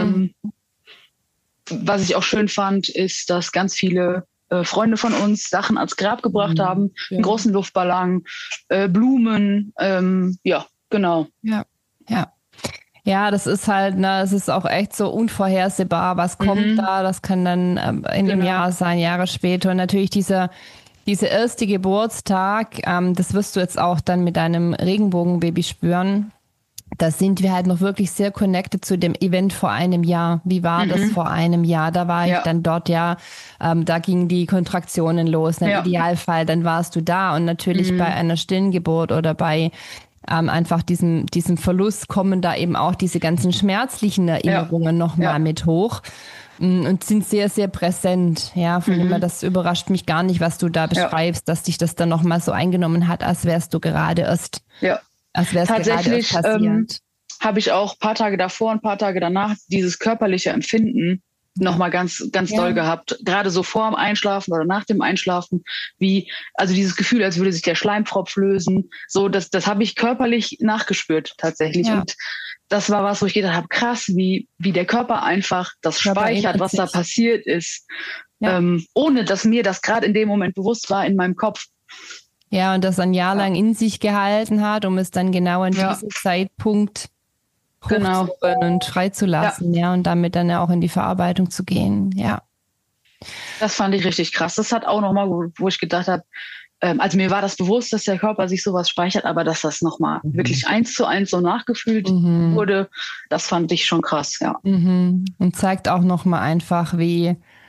[SPEAKER 2] Was ich auch schön fand, ist, dass ganz viele Freunde von uns Sachen ans Grab gebracht haben, einen großen Luftballon, Blumen, genau.
[SPEAKER 1] Ja, das ist halt, es ist auch echt so unvorhersehbar, was kommt da, das kann dann in einem Jahr sein, Jahre später. Und natürlich dieser erste Geburtstag, das wirst du jetzt auch dann mit deinem Regenbogenbaby spüren. Da sind wir halt noch wirklich sehr connected zu dem Event vor einem Jahr. Wie war das vor einem Jahr? Da war ich dann dort, da gingen die Kontraktionen los. Im Idealfall, dann warst du da. Und natürlich bei einer stillen Geburt oder bei einfach diesem Verlust kommen da eben auch diese ganzen schmerzlichen Erinnerungen nochmal mit hoch und sind sehr, sehr präsent. Ja, von dem her, das überrascht mich gar nicht, was du da beschreibst, dass dich das dann nochmal so eingenommen hat, als wärst du gerade erst,
[SPEAKER 2] tatsächlich passiert. Habe ich auch ein paar Tage davor, ein paar Tage danach dieses körperliche Empfinden nochmal ganz, ganz doll gehabt. Gerade so vor dem Einschlafen oder nach dem Einschlafen, also dieses Gefühl, als würde sich der Schleimfropf lösen. So, das habe ich körperlich nachgespürt tatsächlich. Ja. Und das war was, wo ich gedacht habe, krass, wie der Körper einfach das speichert, was da passiert ist. Ja. Ohne dass mir das gerade in dem Moment bewusst war in meinem Kopf.
[SPEAKER 1] Ja, und das ein Jahr lang in sich gehalten hat, um es dann genau an diesem Zeitpunkt und freizulassen, und damit dann auch in die Verarbeitung zu gehen,
[SPEAKER 2] Das fand ich richtig krass. Das hat auch nochmal, wo ich gedacht habe, also mir war das bewusst, dass der Körper sich sowas speichert, aber dass das nochmal wirklich 1:1 so nachgefühlt wurde, das fand ich schon krass,
[SPEAKER 1] Und zeigt auch nochmal einfach, wie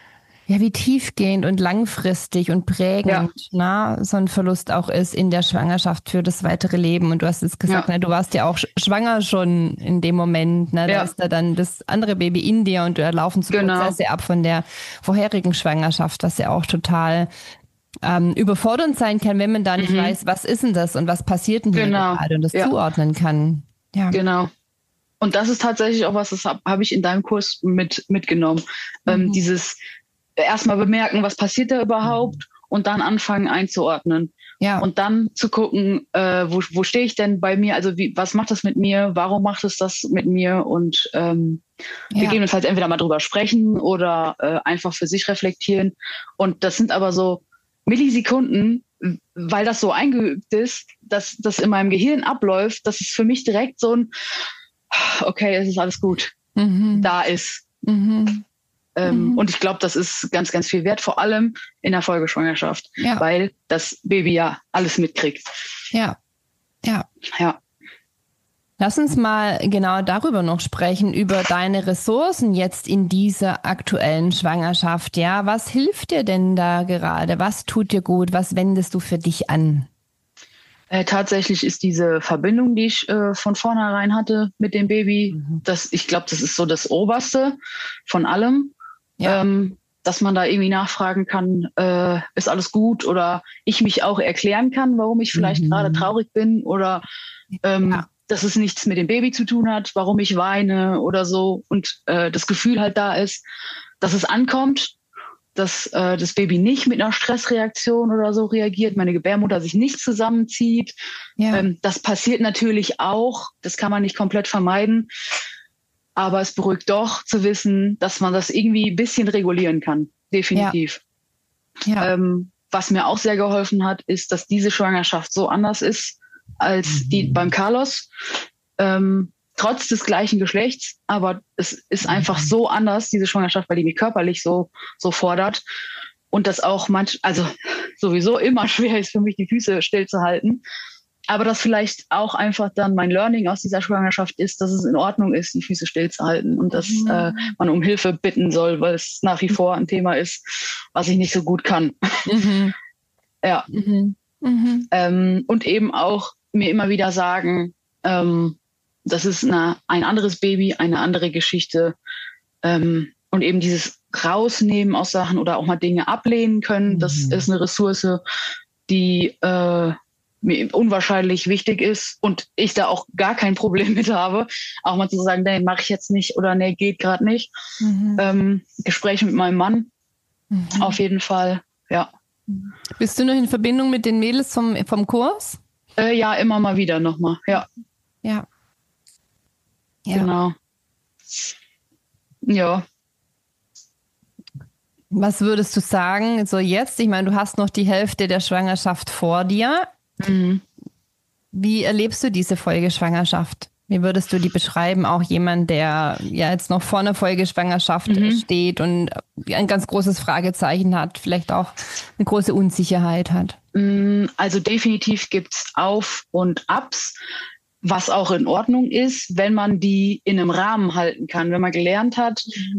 [SPEAKER 1] wie tiefgehend und langfristig und prägend so ein Verlust auch ist in der Schwangerschaft für das weitere Leben. Und du hast es gesagt, du warst ja auch schwanger schon in dem Moment. Da ist da dann das andere Baby in dir und da laufen so Prozesse ab von der vorherigen Schwangerschaft, was ja auch total überfordernd sein kann, wenn man da nicht weiß, was ist denn das und was passiert denn hier gerade und das zuordnen kann. Ja.
[SPEAKER 2] Genau. Und das ist tatsächlich auch was, das habe ich in deinem Kurs mitgenommen. Dieses erstmal bemerken, was passiert da überhaupt und dann anfangen einzuordnen. Ja. Und dann zu gucken, wo stehe ich denn bei mir? Also was macht das mit mir? Warum macht es das mit mir? Und gegebenenfalls entweder mal drüber sprechen oder einfach für sich reflektieren. Und das sind aber so Millisekunden, weil das so eingeübt ist, dass das in meinem Gehirn abläuft, dass es für mich direkt so ein okay, es ist alles gut, da ist. Und ich glaube, das ist ganz, ganz viel wert, vor allem in der Folgeschwangerschaft, weil das Baby ja alles mitkriegt.
[SPEAKER 1] Ja. Lass uns mal genau darüber noch sprechen, über deine Ressourcen jetzt in dieser aktuellen Schwangerschaft. Ja, was hilft dir denn da gerade? Was tut dir gut? Was wendest du für dich an?
[SPEAKER 2] Tatsächlich ist diese Verbindung, die ich von vornherein hatte mit dem Baby, ich glaube, das ist so das Oberste von allem, dass man da irgendwie nachfragen kann, ist alles gut, oder ich mich auch erklären kann, warum ich vielleicht gerade traurig bin, oder dass es nichts mit dem Baby zu tun hat, warum ich weine oder so, und das Gefühl halt da ist, dass es ankommt, dass das Baby nicht mit einer Stressreaktion oder so reagiert, meine Gebärmutter sich nicht zusammenzieht. Das passiert natürlich auch, das kann man nicht komplett vermeiden, aber es beruhigt doch zu wissen, dass man das irgendwie ein bisschen regulieren kann, definitiv. Was mir auch sehr geholfen hat, ist, dass diese Schwangerschaft so anders ist als die beim Carlos. Trotz des gleichen Geschlechts, aber es ist einfach so anders, diese Schwangerschaft, weil die mich körperlich so fordert, und das auch also sowieso immer schwer ist für mich, die Füße stillzuhalten, aber das vielleicht auch einfach dann mein Learning aus dieser Schwangerschaft ist, dass es in Ordnung ist, die Füße stillzuhalten, und dass man um Hilfe bitten soll, weil es nach wie vor ein Thema ist, was ich nicht so gut kann. Und eben auch mir immer wieder sagen, das ist ein anderes Baby, eine andere Geschichte. Und eben dieses Rausnehmen aus Sachen oder auch mal Dinge ablehnen können, das ist eine Ressource, die mir unwahrscheinlich wichtig ist und ich da auch gar kein Problem mit habe. Auch mal zu sagen, nee, mache ich jetzt nicht, oder nee, geht gerade nicht. Gespräche mit meinem Mann, auf jeden Fall, ja.
[SPEAKER 1] Bist du noch in Verbindung mit den Mädels vom Kurs?
[SPEAKER 2] Ja, immer mal wieder nochmal, ja. Genau. Ja.
[SPEAKER 1] Was würdest du sagen, so jetzt? Ich meine, du hast noch die Hälfte der Schwangerschaft vor dir. Wie erlebst du diese Folgeschwangerschaft? Wie würdest du die beschreiben? Auch jemand, der ja jetzt noch vor einer Folgeschwangerschaft steht und ein ganz großes Fragezeichen hat, vielleicht auch eine große Unsicherheit hat.
[SPEAKER 2] Also definitiv gibt's Auf- und Abs, was auch in Ordnung ist, wenn man die in einem Rahmen halten kann, wenn man gelernt hat,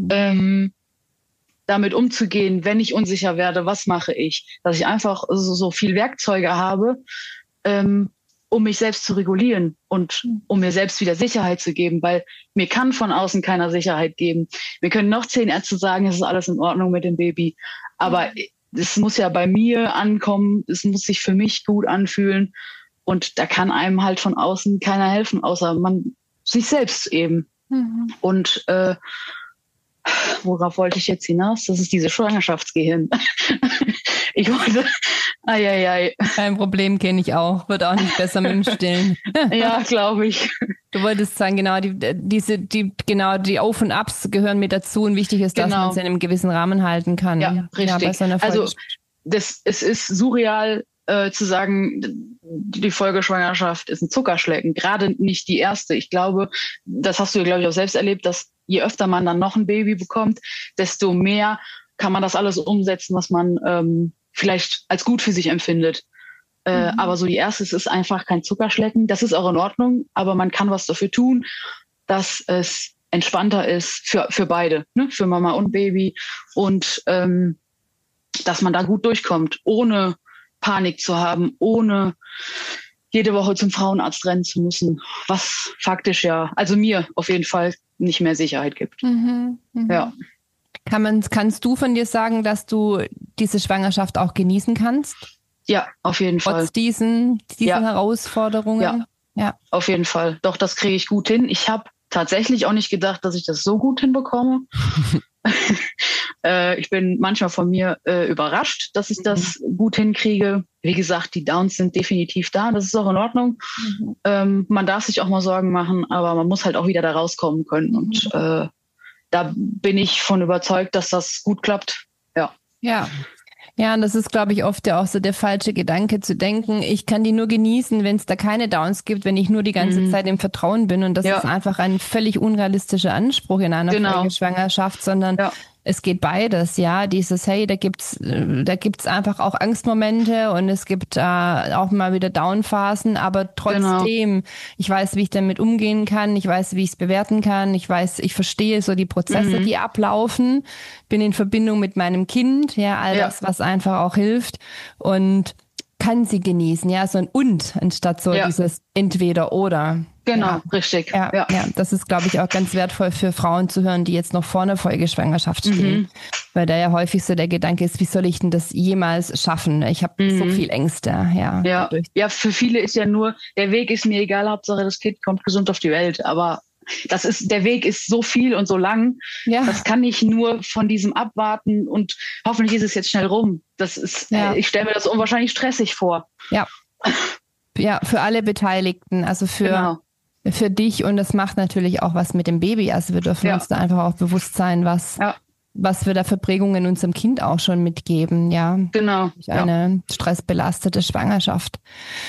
[SPEAKER 2] damit umzugehen, wenn ich unsicher werde, was mache ich? Dass ich einfach so viel Werkzeuge habe, um mich selbst zu regulieren und um mir selbst wieder Sicherheit zu geben, weil mir kann von außen keiner Sicherheit geben. Wir können noch 10 Ärzte sagen, es ist alles in Ordnung mit dem Baby, aber es muss ja bei mir ankommen, es muss sich für mich gut anfühlen, und da kann einem halt von außen keiner helfen, außer man sich selbst eben. Und worauf wollte ich jetzt hinaus? Das ist diese Schwangerschaftsgehirn. Ich wollte,
[SPEAKER 1] Kein Problem, kenne ich auch. Wird auch nicht besser mit dem Stillen.
[SPEAKER 2] Ja, glaube ich.
[SPEAKER 1] Du wolltest sagen, genau, die Auf- und Abs gehören mit dazu, und wichtig ist, dass man es in einem gewissen Rahmen halten kann.
[SPEAKER 2] Ja, richtig. Ja, also es ist surreal zu sagen, die Folgeschwangerschaft ist ein Zuckerschlecken. Gerade nicht die erste. Ich glaube, das hast du, glaube ich, auch selbst erlebt, dass je öfter man dann noch ein Baby bekommt, desto mehr kann man das alles umsetzen, was man vielleicht als gut für sich empfindet. Aber so die erste, es ist einfach kein Zuckerschlecken. Das ist auch in Ordnung, aber man kann was dafür tun, dass es entspannter ist für beide, ne? Für Mama und Baby und dass man da gut durchkommt, ohne Panik zu haben, ohne jede Woche zum Frauenarzt rennen zu müssen, was faktisch ja, also mir auf jeden Fall nicht mehr Sicherheit gibt. Ja.
[SPEAKER 1] Kannst du von dir sagen, dass du diese Schwangerschaft auch genießen kannst?
[SPEAKER 2] Ja, auf jeden Fall.
[SPEAKER 1] Trotz diesen Herausforderungen?
[SPEAKER 2] Ja, auf jeden Fall. Doch, das kriege ich gut hin. Ich habe tatsächlich auch nicht gedacht, dass ich das so gut hinbekomme. Ich bin manchmal von mir überrascht, dass ich das gut hinkriege. Wie gesagt, die Downs sind definitiv da. Das ist auch in Ordnung. Man darf sich auch mal Sorgen machen, aber man muss halt auch wieder da rauskommen können. Und da bin ich von überzeugt, dass das gut klappt. Ja.
[SPEAKER 1] Ja, und das ist, glaube ich, oft ja auch so der falsche Gedanke zu denken, ich kann die nur genießen, wenn es da keine Downs gibt, wenn ich nur die ganze Zeit im Vertrauen bin. Und das ist einfach ein völlig unrealistischer Anspruch in einer Folgeschwangerschaft, sondern es geht beides, ja. Dieses, hey, da gibt's einfach auch Angstmomente und es gibt auch mal wieder Downphasen, aber trotzdem, ich weiß, wie ich damit umgehen kann, ich weiß, wie ich es bewerten kann, ich verstehe so die Prozesse, die ablaufen, bin in Verbindung mit meinem Kind, ja, all das, was einfach auch hilft und kann sie genießen, ja, so ein Und anstatt so dieses Entweder-Oder.
[SPEAKER 2] Genau, richtig.
[SPEAKER 1] Ja, das ist, glaube ich, auch ganz wertvoll für Frauen zu hören, die jetzt noch vor einer Folgeschwangerschaft stehen. Weil da ja häufig so der Gedanke ist, wie soll ich denn das jemals schaffen? Ich habe so viel Ängste.
[SPEAKER 2] Ja, für viele ist ja nur, der Weg ist mir egal, Hauptsache das Kind kommt gesund auf die Welt. Aber der Weg ist so viel und so lang. Ja. Das kann ich nur von diesem abwarten und hoffentlich ist es jetzt schnell rum. Das ist, ich stelle mir das unwahrscheinlich stressig vor.
[SPEAKER 1] Ja, für alle Beteiligten, also für dich, und das macht natürlich auch was mit dem Baby. Also wir dürfen uns da einfach auch bewusst sein, was wir da für Prägungen unserem Kind auch schon mitgeben, ja.
[SPEAKER 2] Genau.
[SPEAKER 1] Durch eine stressbelastete Schwangerschaft.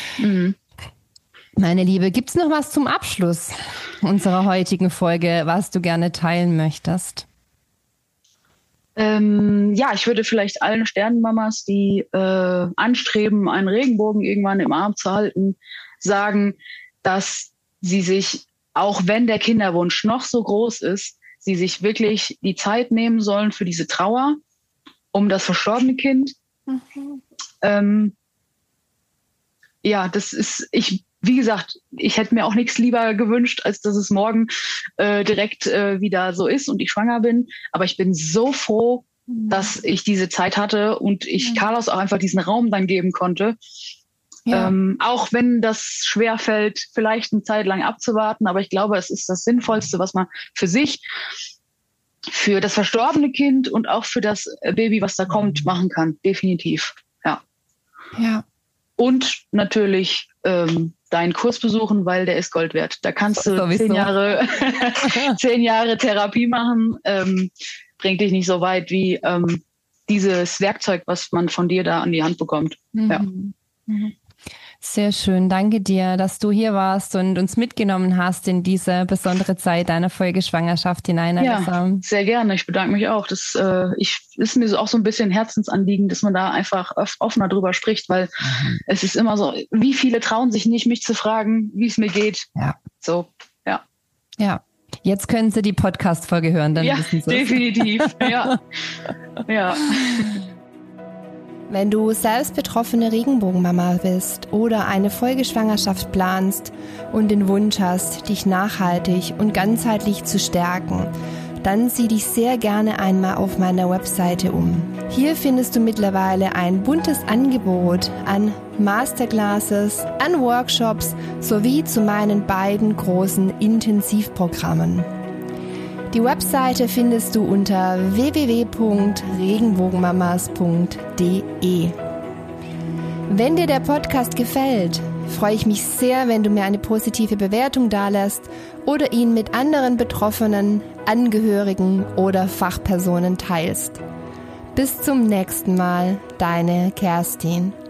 [SPEAKER 1] Meine Liebe, gibt's noch was zum Abschluss unserer heutigen Folge, was du gerne teilen möchtest?
[SPEAKER 2] Ich würde vielleicht allen Sternenmamas, die anstreben, einen Regenbogen irgendwann im Arm zu halten, sagen, dass sie sich, auch wenn der Kinderwunsch noch so groß ist, sie sich wirklich die Zeit nehmen sollen für diese Trauer um das verstorbene Kind. Das ist, wie gesagt, ich hätte mir auch nichts lieber gewünscht, als dass es morgen direkt wieder so ist und ich schwanger bin. Aber ich bin so froh, dass ich diese Zeit hatte und ich Carlos auch einfach diesen Raum dann geben konnte. Ja. Auch wenn das schwerfällt, vielleicht eine Zeit lang abzuwarten. Aber ich glaube, es ist das Sinnvollste, was man für sich, für das verstorbene Kind und auch für das Baby, was da kommt, machen kann. Definitiv. Ja. Und natürlich deinen Kurs besuchen, weil der ist Gold wert. Da kannst du 10 Jahre Therapie machen. Bringt dich nicht so weit wie dieses Werkzeug, was man von dir da an die Hand bekommt. Ja.
[SPEAKER 1] Sehr schön. Danke dir, dass du hier warst und uns mitgenommen hast in diese besondere Zeit deiner Folgeschwangerschaft hinein.
[SPEAKER 2] Ja, sehr gerne. Ich bedanke mich auch. Das ist mir auch so ein bisschen Herzensanliegen, dass man da einfach offener drüber spricht, weil es ist immer so, wie viele trauen sich nicht, mich zu fragen, wie es mir geht. Ja. So, ja.
[SPEAKER 1] Ja. Jetzt können Sie die Podcast-Folge hören, dann wissen Sie es.
[SPEAKER 2] Definitiv. Ja.
[SPEAKER 1] Wenn du selbst betroffene Regenbogenmama bist oder eine Folgeschwangerschaft planst und den Wunsch hast, dich nachhaltig und ganzheitlich zu stärken, dann sieh dich sehr gerne einmal auf meiner Webseite um. Hier findest du mittlerweile ein buntes Angebot an Masterclasses, an Workshops sowie zu meinen beiden großen Intensivprogrammen. Die Webseite findest du unter www.regenbogenmamas.de. Wenn dir der Podcast gefällt, freue ich mich sehr, wenn du mir eine positive Bewertung dalässt oder ihn mit anderen Betroffenen, Angehörigen oder Fachpersonen teilst. Bis zum nächsten Mal, deine Kerstin.